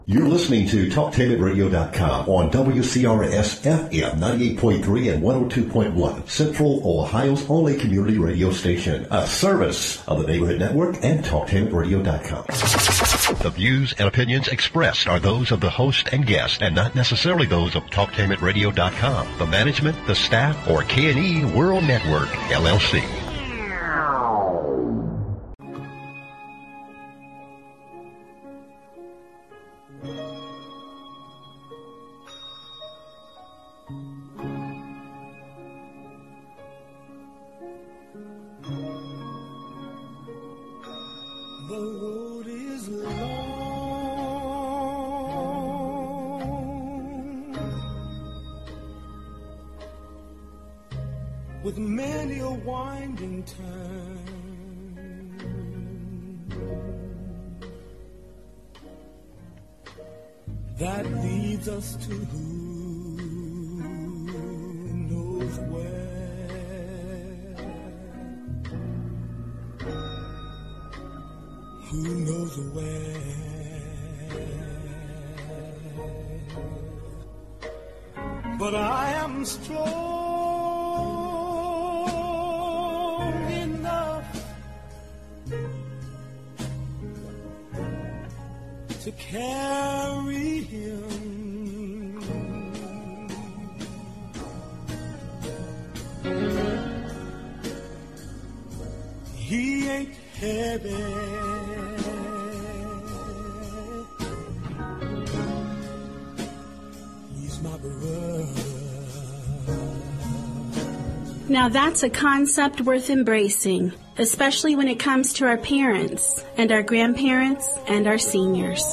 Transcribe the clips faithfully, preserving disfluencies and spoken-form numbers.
You're listening to Talktainment Radio dot com on W C R S F M ninety-eight point three and one oh two point one, Central Ohio's only community radio station, a service of the Neighborhood Network and Talktainment Radio dot com. The views and opinions expressed are those of the host and guest, and not necessarily those of Talktainment Radio dot com, the management, the staff, or K and E World Network, L L C. With many a winding turn, that leads us to who knows where, who knows where, but I am strong to carry him. He ain't heavy. He's my brother. Now that's a concept worth embracing, especially when it comes to our parents and our grandparents and our seniors.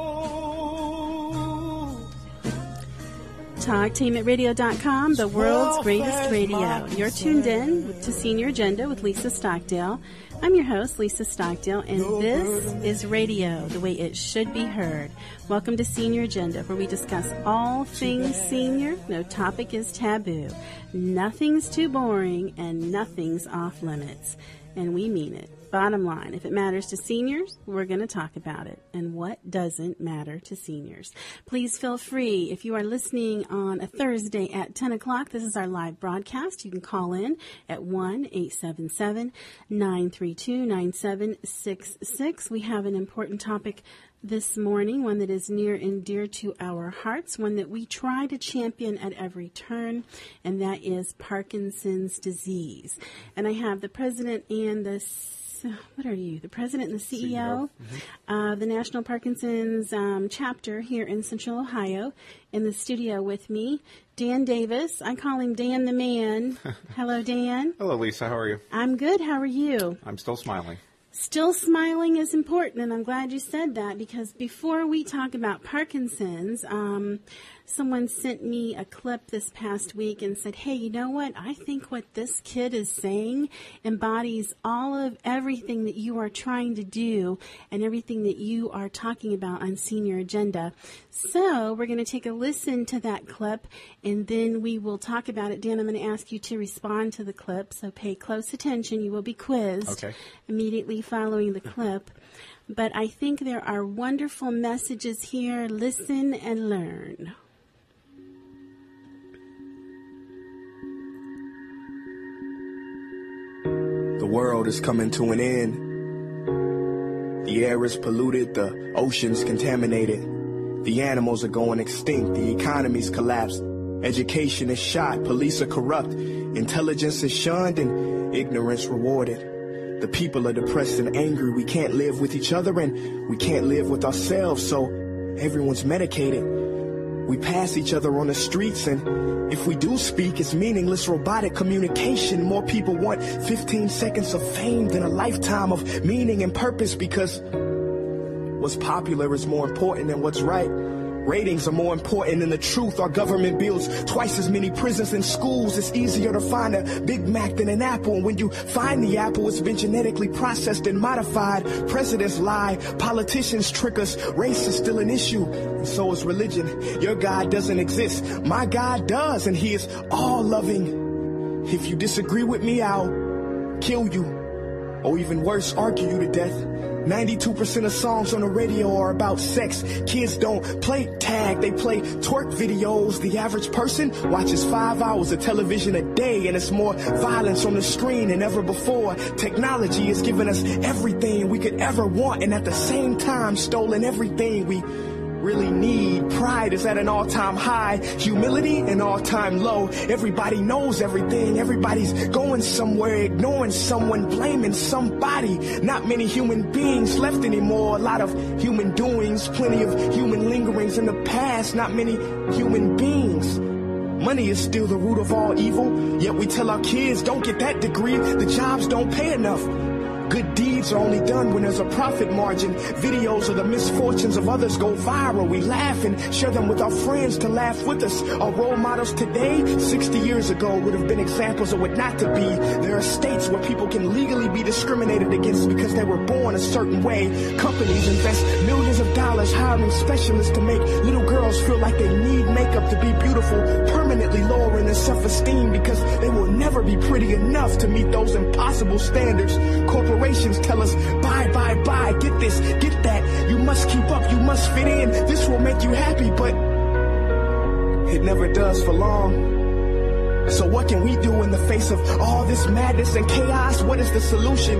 Talktainment Radio dot com, the world's greatest radio. You're tuned in to Senior Agenda with Lisa Stockdale. I'm your host, Lisa Stockdale, and this is radio, the way it should be heard. Welcome to Senior Agenda, where we discuss all things senior. No topic is taboo. Nothing's too boring, and nothing's off limits. And we mean it. Bottom line, if it matters to seniors, we're going to talk about it. And what doesn't matter to seniors? Please feel free, if you are listening on a Thursday at ten o'clock, this is our live broadcast. You can call in at one eight seven seven, nine three two, nine seven six six. We have an important topic this morning, one that is near and dear to our hearts, one that we try to champion at every turn, and that is Parkinson's disease. And I have the president and the What are you? The president and the C E O mm-hmm. of the National Parkinson's um, chapter here in Central Ohio in the studio with me, Dan Davis. I call him Dan the Man. Hello, Dan. Hello, Lisa. How are you? I'm good. How are you? I'm still smiling. Still smiling is important, and I'm glad you said that, because before we talk about Parkinson's, um, someone sent me a clip this past week and said, hey, you know what? I think what this kid is saying embodies all of everything that you are trying to do and everything that you are talking about on Senior Agenda. So we're going to take a listen to that clip, and then we will talk about it. Dan, I'm going to ask you to respond to the clip, so pay close attention. You will be quizzed okay. immediately following the clip. But I think there are wonderful messages here. Listen and learn. The world is coming to an end. The air is polluted, the ocean's contaminated. The animals are going extinct, the economy's collapsed. Education is shot, police are corrupt. Intelligence is shunned and ignorance rewarded. The people are depressed and angry. We can't live with each other and we can't live with ourselves, so everyone's medicated. We pass each other on the streets, and if we do speak, it's meaningless robotic communication. More people want fifteen seconds of fame than a lifetime of meaning and purpose, because what's popular is more important than what's right. Ratings are more important than the truth. Our government builds twice as many prisons and schools. It's easier to find a Big Mac than an apple. And when you find the apple, it's been genetically processed and modified. Presidents lie. Politicians trick us. Race is still an issue. And so is religion. Your God doesn't exist. My God does. And he is all loving. If you disagree with me, I'll kill you. Or even worse, argue you to death. ninety-two percent of songs on the radio are about sex. Kids don't play tag, they play twerk videos. The average person watches five hours of television a day, and it's more violence on the screen than ever before. Technology has given us everything we could ever want, and at the same time stolen everything we really need. Pride is at an all-time high, humility an all-time low. Everybody knows everything, everybody's going somewhere, ignoring someone, blaming somebody. Not many human beings left anymore, a lot of human doings, plenty of human lingerings in the past, not many human beings. Money is still the root of all evil, yet we tell our kids don't get that degree, the jobs don't pay enough. Good deeds are only done when there's a profit margin. Videos of the misfortunes of others go viral. We laugh and share them with our friends to laugh with us. Our role models today, sixty years ago, would have been examples of what not to be. There are states where people can legally be discriminated against because they were born a certain way. Companies invest millions of dollars hiring specialists to make little girls feel like they need makeup to be beautiful, permanently lowering their self-esteem because they will never be pretty enough to meet those impossible standards. Corporations tell us, bye, bye, bye, get this, get that. You must keep up, you must fit in. This will make you happy, but it never does for long. So what can we do in the face of all this madness and chaos? What is the solution?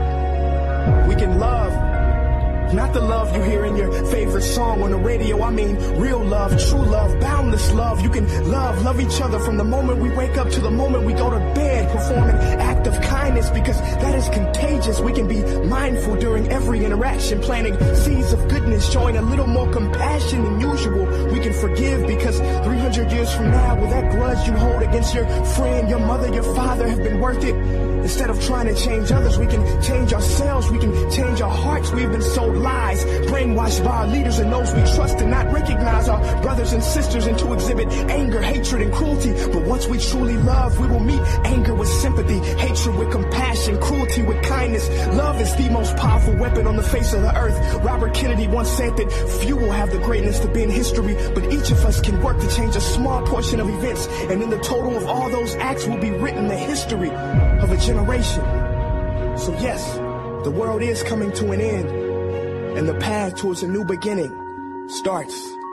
We can love. Not the love you hear in your favorite song on the radio. I mean real love, true love, boundless love. You can love, love each other from the moment we wake up to the moment we go to bed. Perform an act of kindness because that is contagious. We can be mindful during every interaction, planting seeds of goodness, showing a little more compassion than usual. We can forgive because three hundred years from now, will that grudge you hold against your friend, your mother, your father have been worth it? Instead of trying to change others, we can change ourselves. We can change our hearts. We've been sold lies, brainwashed by our leaders and those we trust, and not recognize our brothers and sisters, and to exhibit anger, hatred, and cruelty. But once we truly love, we will meet anger with sympathy, hatred with compassion, cruelty with kindness. Love is the most powerful weapon on the face of the earth. Robert Kennedy once said that few will have the greatness to be in history, but each of us can work to change a small portion of events, and in the total of all those acts will be written the history of a generation. So yes, the world is coming to an end, and the path towards a new beginning starts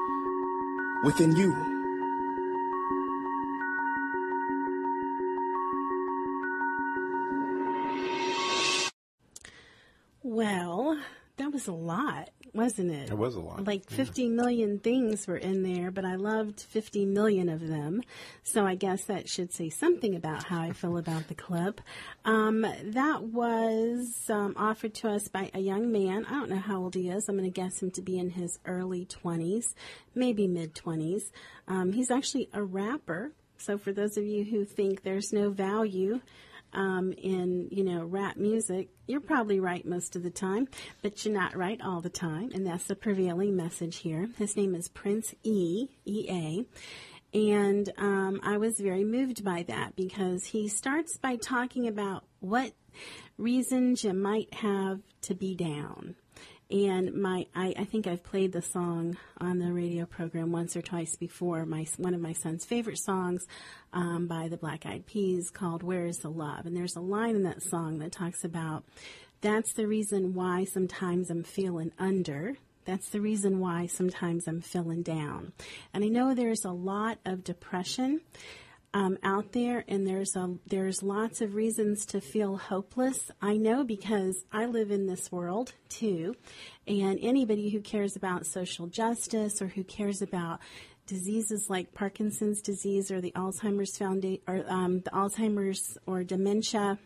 within you. Well, that was a lot, wasn't it? It was a lot. Like fifty million things were in there, but I loved fifty million of them. So I guess that should say something about how I feel about the club. Um, that was um, offered to us by a young man. I don't know how old he is. I'm going to guess him to be in his early twenties, maybe mid-twenties. Um, he's actually a rapper. So for those of you who think there's no value Um, in, you know, rap music, you're probably right most of the time, but you're not right all the time, and that's the prevailing message here. His name is Prince E, E A, and um, I was very moved by that because he starts by talking about what reasons you might have to be down. And my, I, I think I've played the song on the radio program once or twice before. My one of my son's favorite songs um, by the Black Eyed Peas called "Where Is the Love?" And there's a line in that song that talks about that's the reason why sometimes I'm feeling under. That's the reason why sometimes I'm feeling down. And I know there's a lot of depression Um, out there, and there's a, there's lots of reasons to feel hopeless. I know because I live in this world too, and anybody who cares about social justice or who cares about diseases like Parkinson's disease or the Alzheimer's founda- or um, the Alzheimer's or dementia,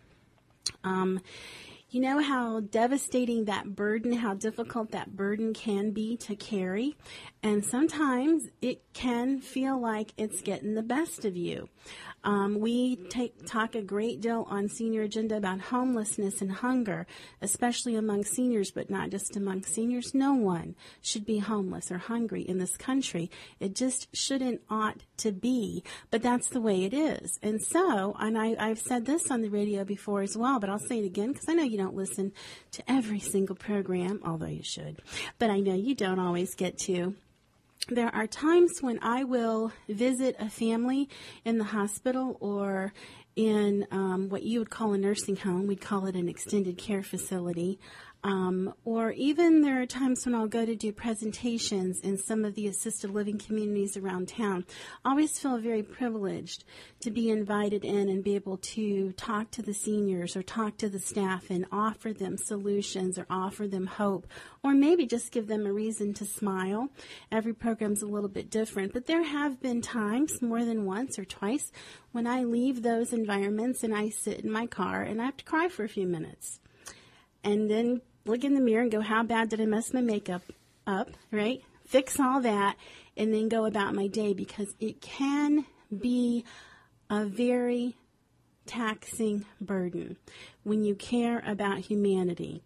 um, you know how devastating that burden, how difficult that burden can be to carry. And sometimes it can feel like it's getting the best of you. Um, we take, talk a great deal on Senior Agenda about homelessness and hunger, especially among seniors, but not just among seniors. No one should be homeless or hungry in this country. It just shouldn't, ought to be, but that's the way it is. And so, and I, I've said this on the radio before as well, but I'll say it again because I know you don't listen to every single program, although you should, but I know you don't always get to. There are times when I will visit a family in the hospital or in um, what you would call a nursing home. We'd call it an extended care facility. Um, or even there are times when I'll go to do presentations in some of the assisted living communities around town. I always feel very privileged to be invited in and be able to talk to the seniors or talk to the staff and offer them solutions or offer them hope, or maybe just give them a reason to smile. Every program's a little bit different, but there have been times, more than once or twice, when I leave those environments and I sit in my car and I have to cry for a few minutes. And then look in the mirror and go, how bad did I mess my makeup up, right? Fix all that and then go about my day, because it can be a very taxing burden when you care about humanity.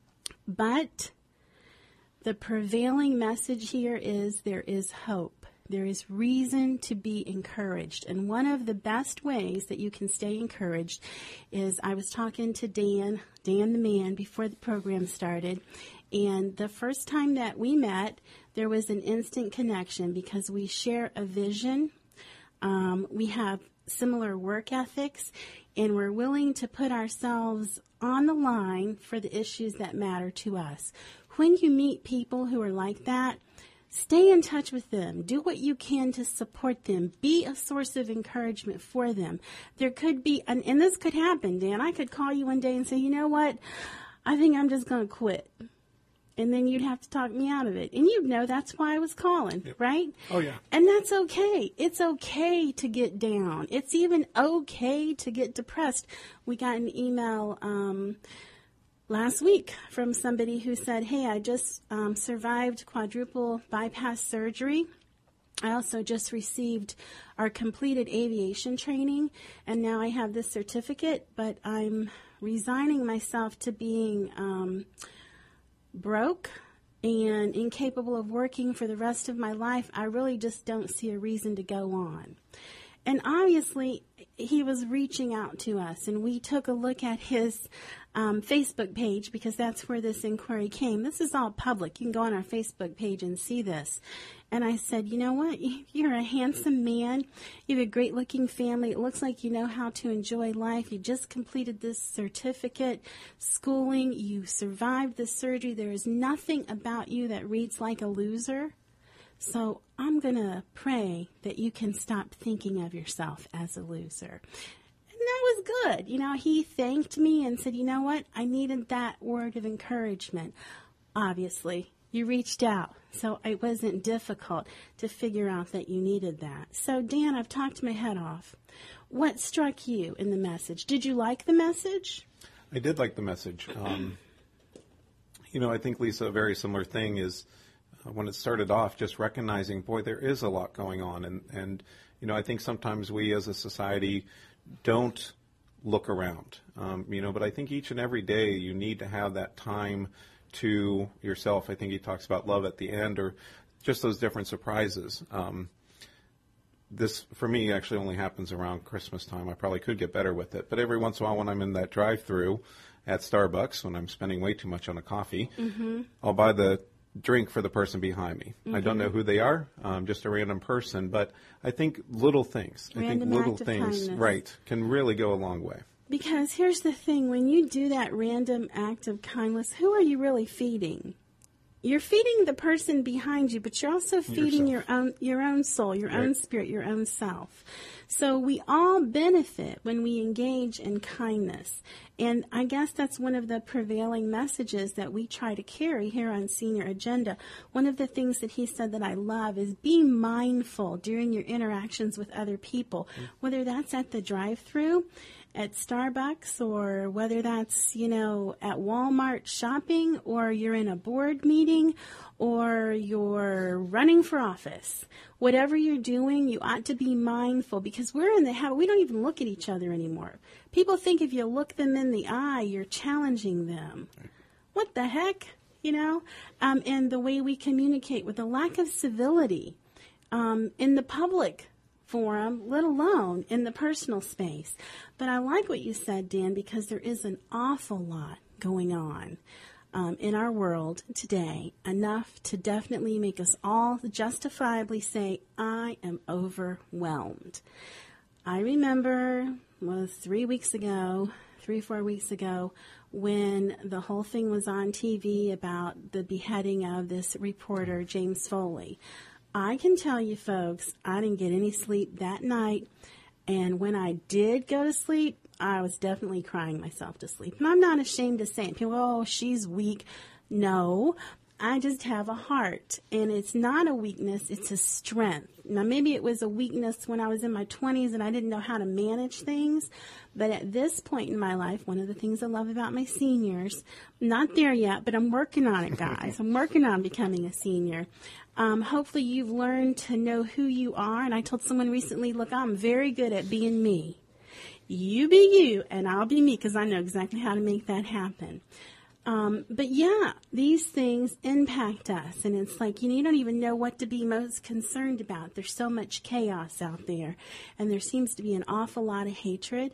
But the prevailing message here is there is hope. There is reason to be encouraged. And one of the best ways that you can stay encouraged is, I was talking to Dan, Dan the man, before the program started. And the first time that we met, there was an instant connection because we share a vision. Um, we have similar work ethics, and we're willing to put ourselves on the line for the issues that matter to us. When you meet people who are like that, stay in touch with them. Do what you can to support them. Be a source of encouragement for them. There could be, and, and this could happen, Dan. I could call you one day and say, you know what? I think I'm just going to quit. And then you'd have to talk me out of it. And you'd know that's why I was calling, yep. right? Oh, yeah. And that's okay. It's okay to get down. It's even okay to get depressed. We got an email um last week from somebody who said, hey, I just um, survived quadruple bypass surgery. I also just received our completed aviation training, and now I have this certificate, but I'm resigning myself to being um, broke and incapable of working for the rest of my life. I really just don't see a reason to go on. And obviously, he was reaching out to us, and we took a look at his um, Facebook page, because that's where this inquiry came. This is all public. You can go on our Facebook page and see this. And I said, you know what? You're a handsome man. You have a great-looking family. It looks like you know how to enjoy life. You just completed this certificate, schooling. You survived the surgery. There is nothing about you that reads like a loser. So I'm going to pray that you can stop thinking of yourself as a loser. And that was good. You know, he thanked me and said, you know what? I needed that word of encouragement. Obviously, you reached out, so it wasn't difficult to figure out that you needed that. So, Dan, I've talked my head off. What struck you in the message? Did you like the message? I did like the message. Um, you know, I think, Lisa, a very similar thing is, Uh, when it started off, just recognizing, boy, there is a lot going on. And, and, you know, I think sometimes we as a society don't look around, um, you know, but I think each and every day you need to have that time to yourself. I think he talks about love at the end, or just those different surprises. Um, this, for me, actually only happens around Christmas time. I probably could get better with it. But every once in a while when I'm in that drive-through at Starbucks, when I'm spending way too much on a coffee, mm-hmm. I'll buy the drink for the person behind me. Mm-hmm. I don't know who they are, um, just a random person, but I think little things, random I think little act of things, kindness. right, can really go a long way. Because here's the thing, when you do that random act of kindness, who are you really feeding? You're feeding the person behind you, but you're also feeding Yourself. your own your own soul, your right. own spirit, your own self. So we all benefit when we engage in kindness. And I guess that's one of the prevailing messages that we try to carry here on Senior Agenda. One of the things that he said that I love is be mindful during your interactions with other people, mm. whether that's at the drive-thru, at Starbucks, or whether that's, you know, at Walmart shopping, or you're in a board meeting, or you're running for office. Whatever you're doing, you ought to be mindful, because we're in the habit, we don't even look at each other anymore. People think if you look them in the eye, you're challenging them. What the heck? You know? Um, and the way we communicate with a lack of civility um, in the public forum, let alone in the personal space. But I like what you said, Dan, because there is an awful lot going on um, in our world today, enough to definitely make us all justifiably say, I am overwhelmed. I remember, well, three weeks ago, three, four weeks ago, when the whole thing was on T V about the beheading of this reporter, James Foley. I can tell you, folks, I didn't get any sleep that night. And when I did go to sleep, I was definitely crying myself to sleep. And I'm not ashamed to say it. People, oh, she's weak. No, I just have a heart. And it's not a weakness, it's a strength. Now, maybe it was a weakness when I was in my twenties and I didn't know how to manage things. But at this point in my life, one of the things I love about my seniors, I'm not there yet, but I'm working on it, guys. I'm working on becoming a senior. Um, hopefully you've learned to know who you are. And I told someone recently, look, I'm very good at being me. You be you, and I'll be me, because I know exactly how to make that happen. Um, but yeah, these things impact us, and it's like, you know, you don't even know what to be most concerned about. There's so much chaos out there, and there seems to be an awful lot of hatred,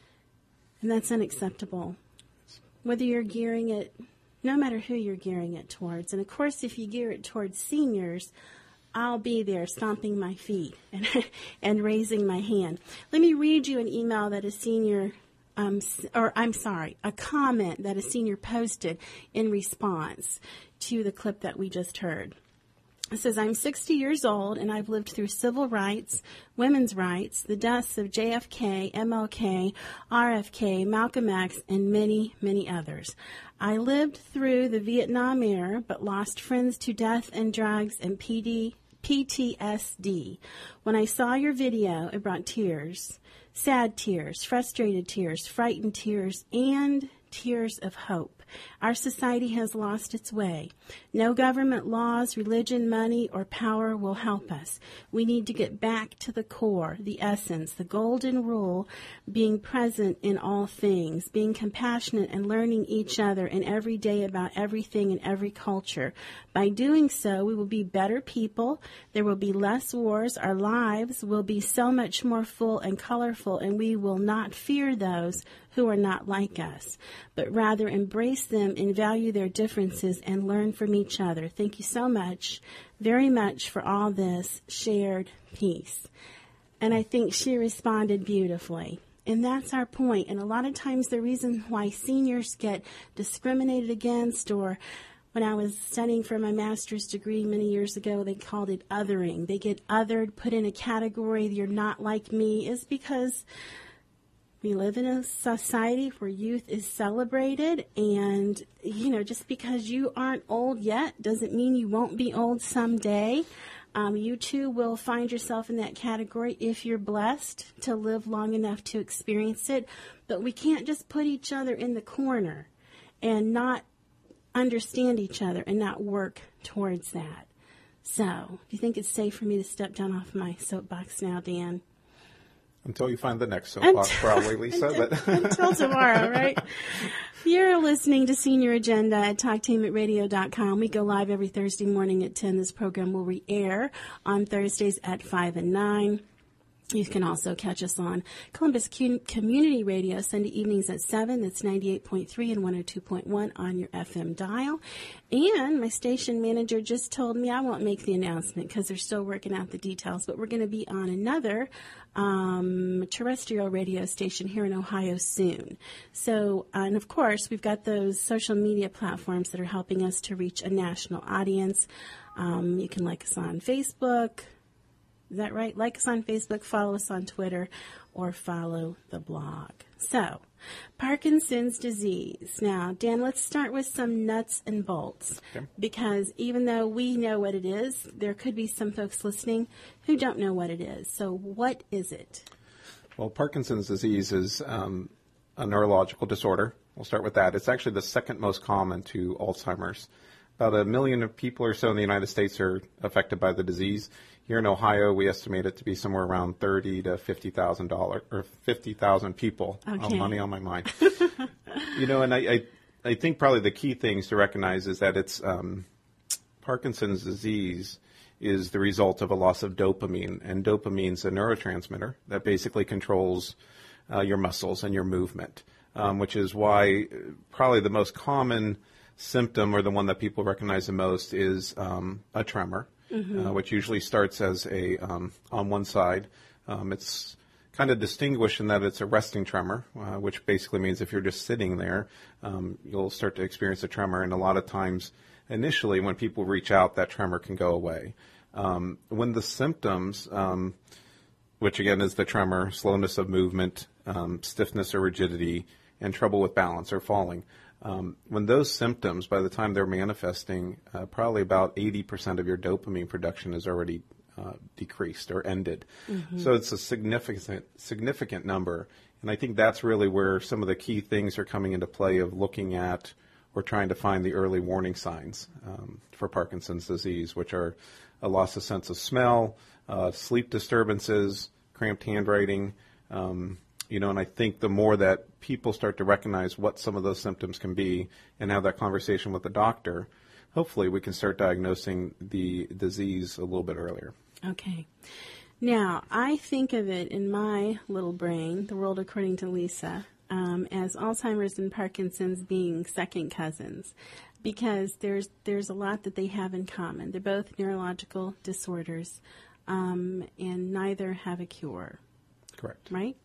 and that's unacceptable. Whether you're gearing it, no matter who you're gearing it towards, and of course, if you gear it towards seniors, I'll be there stomping my feet and, and raising my hand. Let me read you an email that a senior, um, or I'm sorry, a comment that a senior posted in response to the clip that we just heard. It says, I'm sixty years old and I've lived through civil rights, women's rights, the deaths of J F K, M L K, R F K, Malcolm X, and many, many others. I lived through the Vietnam era, but lost friends to death and drugs and P D, P T S D. When I saw your video, it brought tears, sad tears, frustrated tears, frightened tears, and tears of hope. Our society has lost its way. No government laws, religion, money, or power will help us. We need to get back to the core, the essence, the golden rule, being present in all things, being compassionate and learning each other and every day about everything in every culture. By doing so, we will be better people. There will be less wars. Our lives will be so much more full and colorful, and we will not fear those who are not like us, but rather embrace them and value their differences and learn from each other. Thank you so much, very much, for all this shared peace. And I think she responded beautifully. And that's our point. And a lot of times the reason why seniors get discriminated against, or when I was studying for my master's degree many years ago, they called it othering. They get othered, put in a category, you're not like me, is because we live in a society where youth is celebrated, and, you know, just because you aren't old yet doesn't mean you won't be old someday. Um, you too will find yourself in that category if you're blessed to live long enough to experience it. But we can't just put each other in the corner and not understand each other and not work towards that. So, do you think it's safe for me to step down off my soapbox now, Dan? Until you find the next soapbox, probably, Lisa. But until tomorrow, right? You're listening to Senior Agenda at talktainment radio dot com. We go live every Thursday morning at ten. This program will re-air on Thursdays at five and nine. You can also catch us on Columbus Community Radio Sunday evenings at seven. That's ninety-eight point three and one oh two point one on your F M dial. And my station manager just told me I won't make the announcement because they're still working out the details, but we're going to be on another um, terrestrial radio station here in Ohio soon. So, uh, and of course, we've got those social media platforms that are helping us to reach a national audience. Um, you can like us on Facebook. Is that right? Like us on Facebook, follow us on Twitter, or follow the blog. So, Parkinson's disease. Now, Dan, let's start with some nuts and bolts. Okay. Because even though we know what it is, there could be some folks listening who don't know what it is. So, what is it? Well, Parkinson's disease is um, a neurological disorder. We'll start with that. It's actually the second most common to Alzheimer's. About a million of people or so in the United States are affected by the disease. Here in Ohio, we estimate it to be somewhere around thirty to fifty thousand dollars or fifty thousand people. Okay. Oh, money on my mind. You know, and I, I, I think probably the key things to recognize is that it's um, Parkinson's disease is the result of a loss of dopamine, and dopamine's a neurotransmitter that basically controls uh, your muscles and your movement, um, which is why probably the most common symptom, or the one that people recognize the most, is um, a tremor. Mm-hmm. Uh, which usually starts as a um, on one side. Um, it's kind of distinguish in that it's a resting tremor, uh, which basically means if you're just sitting there, um, you'll start to experience a tremor. And a lot of times, initially, when people reach out, that tremor can go away. Um, when the symptoms, um, which again is the tremor, slowness of movement, um, stiffness or rigidity, and trouble with balance or falling, um, when those symptoms, by the time they're manifesting, uh, probably about eighty percent of your dopamine production is already uh, decreased or ended. Mm-hmm. So it's a significant, significant number. And I think that's really where some of the key things are coming into play of looking at or trying to find the early warning signs um, for Parkinson's disease, which are a loss of sense of smell, uh, sleep disturbances, cramped handwriting, um, you know, and I think the more that people start to recognize what some of those symptoms can be and have that conversation with the doctor, hopefully we can start diagnosing the disease a little bit earlier. Okay. Now, I think of it in my little brain, the world according to Lisa, um, as Alzheimer's and Parkinson's being second cousins, because there's there's a lot that they have in common. They're both neurological disorders, um, and neither have a cure. Correct. Right?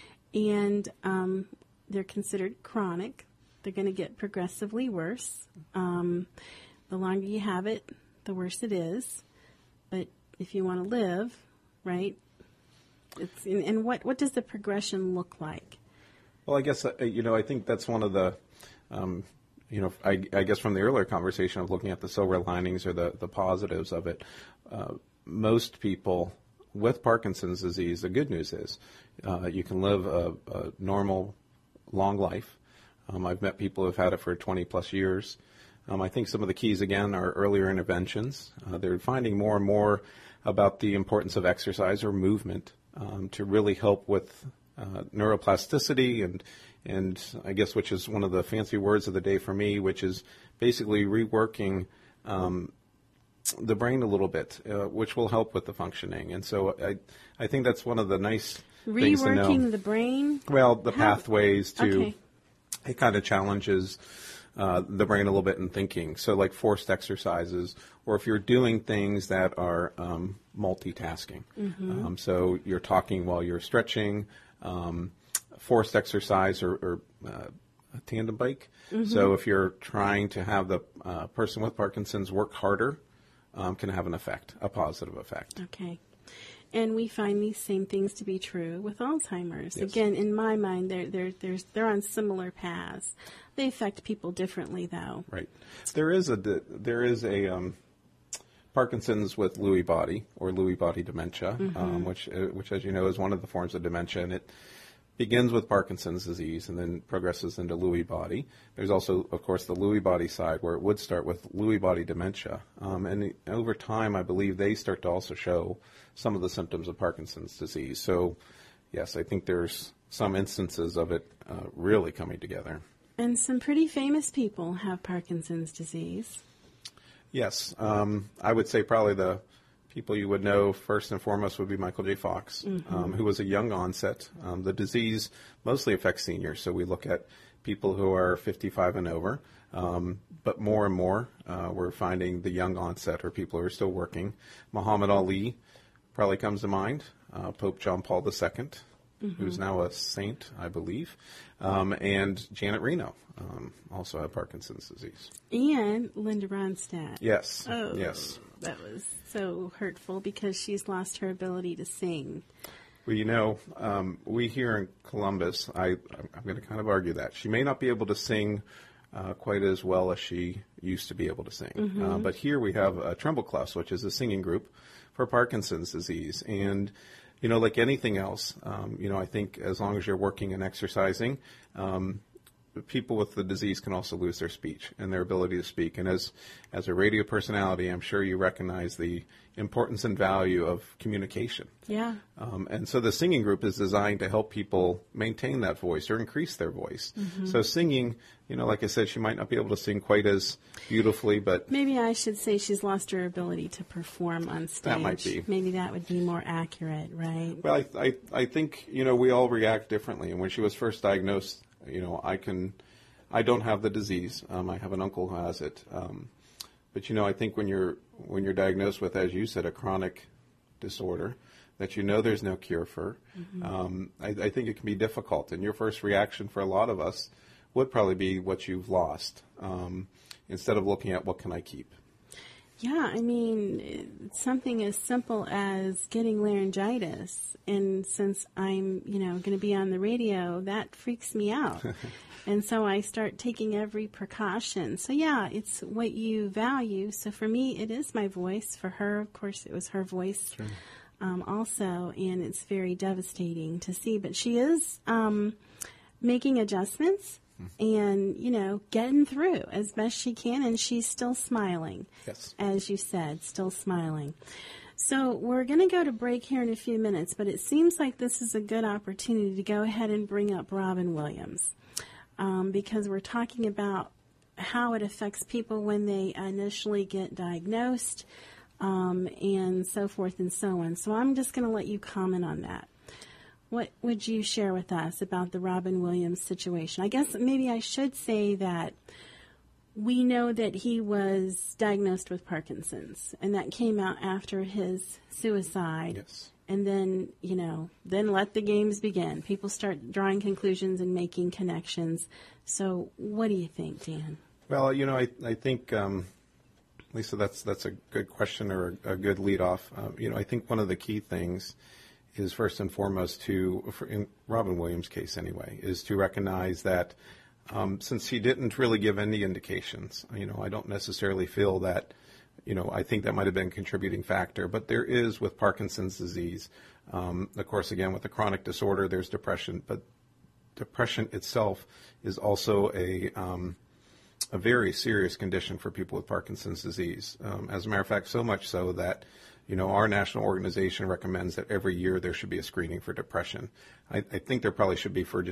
And um, they're considered chronic. They're going to get progressively worse. Um, the longer you have it, the worse it is. But if you want to live, right? It's, and, and what, what does the progression look like? Well, I guess, uh, you know, I think that's one of the, um, you know, I, I guess from the earlier conversation of looking at the silver linings or the, the positives of it, uh, most people with Parkinson's disease, the good news is uh, you can live a, a normal, long life. Um, I've met people who have had it for twenty plus years. Um, I think some of the keys, again, are earlier interventions. Uh, they're finding more and more about the importance of exercise or movement um, to really help with uh, neuroplasticity and, and I guess which is one of the fancy words of the day for me, which is basically reworking um, the brain a little bit, uh, which will help with the functioning. And so I, I think that's one of the nice things to know. Reworking the brain? Well, the How? pathways to, Okay. it kind of challenges uh, the brain a little bit in thinking. So like forced exercises, or if you're doing things that are um, multitasking. Mm-hmm. Um, so you're talking while you're stretching, um, forced exercise or, or uh, a tandem bike. Mm-hmm. So if you're trying to have the uh, person with Parkinson's work harder, um, can have an effect, a positive effect. Okay. And we find these same things to be true with Alzheimer's. Yes. Again, in my mind, they're, they're, they're, they're on similar paths. They affect people differently, though. Right. There is a, there is a um, Parkinson's with Lewy body or Lewy body dementia, mm-hmm. um, which, uh, which, as you know, is one of the forms of dementia, and it begins with Parkinson's disease and then progresses into Lewy body. There's also, of course, the Lewy body side where it would start with Lewy body dementia. Um, and over time, I believe they start to also show some of the symptoms of Parkinson's disease. So, yes, I think there's some instances of it uh, really coming together. And some pretty famous people have Parkinson's disease. Yes. Um, I would say probably the people you would know first and foremost would be Michael J. Fox, mm-hmm. um, who was a young onset. Um, the disease mostly affects seniors, so we look at people who are fifty-five and over. Um, but more and more, uh, we're finding the young onset or people who are still working. Muhammad Ali probably comes to mind. Uh, Pope John Paul the Second, mm-hmm. who's now a saint, I believe, um, and Janet Reno um, also had Parkinson's disease. And Linda Ronstadt. Yes. Oh, yes. That was so hurtful because she's lost her ability to sing. Well, you know, um, we here in Columbus, I, I'm going to kind of argue that. She may not be able to sing uh, quite as well as she used to be able to sing. Mm-hmm. Uh, but here we have a Trembleclass, which is a singing group for Parkinson's disease. And, you know, like anything else, um, you know, I think as long as you're working and exercising, um, people with the disease can also lose their speech and their ability to speak. And as as a radio personality, I'm sure you recognize the importance and value of communication. Yeah. Um, and so the singing group is designed to help people maintain that voice or increase their voice. Mm-hmm. So singing, you know, like I said, she might not be able to sing quite as beautifully, but... Maybe I should say she's lost her ability to perform on stage. That might be. Maybe that would be more accurate, right? Well, I, I, I think, you know, we all react differently. And when she was first diagnosed, you know, I can, I don't have the disease. Um, I have an uncle who has it. Um, but, you know, I think when you're when you're diagnosed with, as you said, a chronic disorder that you know there's no cure for, mm-hmm. um, I, I think it can be difficult. And your first reaction for a lot of us would probably be what you've lost, um, instead of looking at what can I keep. Yeah, I mean, something as simple as getting laryngitis, and since I'm, you know, going to be on the radio, that freaks me out. And so I start taking every precaution. So yeah, it's what you value. So for me, it is my voice. For her, of course, it was her voice sure. um, also, and it's very devastating to see. But she is um, making adjustments. And, you know, getting through as best she can, and she's still smiling, yes. as you said, still smiling. So we're going to go to break here in a few minutes, but it seems like this is a good opportunity to go ahead and bring up Robin Williams, um, because we're talking about how it affects people when they initially get diagnosed, um, and so forth and so on. So I'm just going to let you comment on that. What would you share with us about the Robin Williams situation? I guess maybe I should say that we know that he was diagnosed with Parkinson's, and that came out after his suicide. Yes. And then, you know, then let the games begin. People start drawing conclusions and making connections. So what do you think, Dan? Well, you know, I, I think, um, Lisa, that's that's a good question or a, a good lead off. Uh, you know, I think one of the key things is first and foremost to, for in Robin Williams' case anyway, is to recognize that um, since he didn't really give any indications, you know, I don't necessarily feel that, you know, I think that might have been a contributing factor, but there is with Parkinson's disease, um, of course, again, with a chronic disorder, there's depression, but depression itself is also a, um, a very serious condition for people with Parkinson's disease. Um, as a matter of fact, so much so that You know, our national organization recommends that every year there should be a screening for depression. I, I think there probably should be for just